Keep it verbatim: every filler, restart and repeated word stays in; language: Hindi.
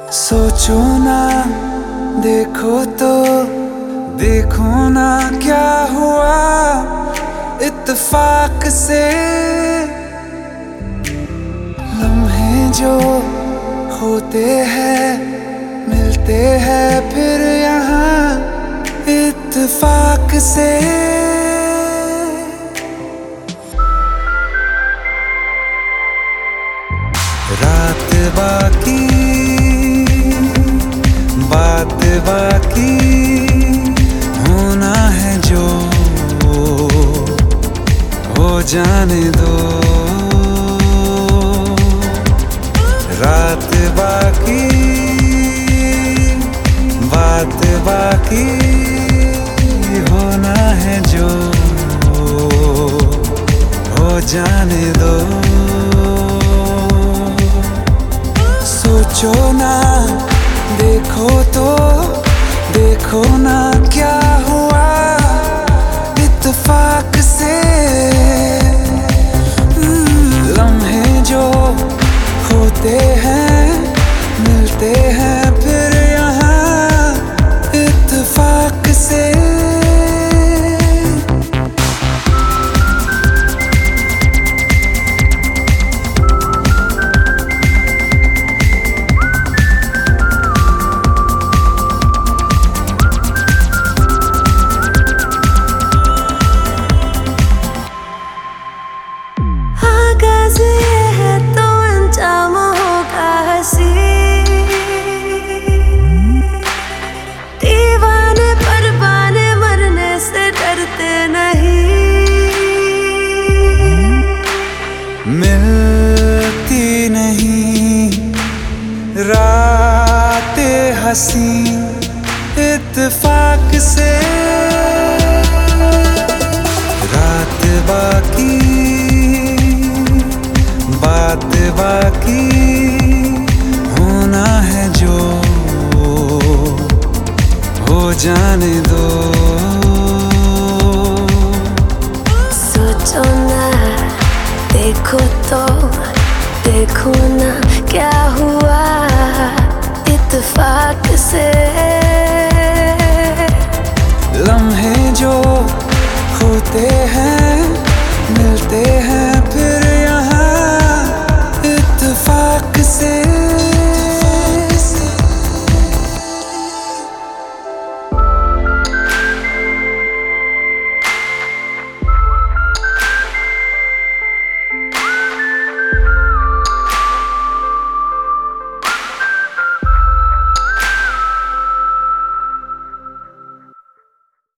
सोचो ना, देखो तो देखो ना क्या हुआ इत्तेफाक से। लम्हे जो होते हैं मिलते हैं फिर यहाँ इत्तेफाक से। रात बाकी बात बाकी होना है जो हो जाने दो। रात बाकी बात बाकी होना है जो हो जाने दो। सोचो ना, देखो तो देखो ना क्या हुआ इत्तेफाक से। लम्हे जो होते हैं मिलते हैं फिर यहाँ इत्तेफाक से। दीवाने परवाने मरने से डरते नहीं। मिलती नहीं रातें हंसी इत्तेफाक से। रात बाकी बात बाकी होना है जो हो जाने दो।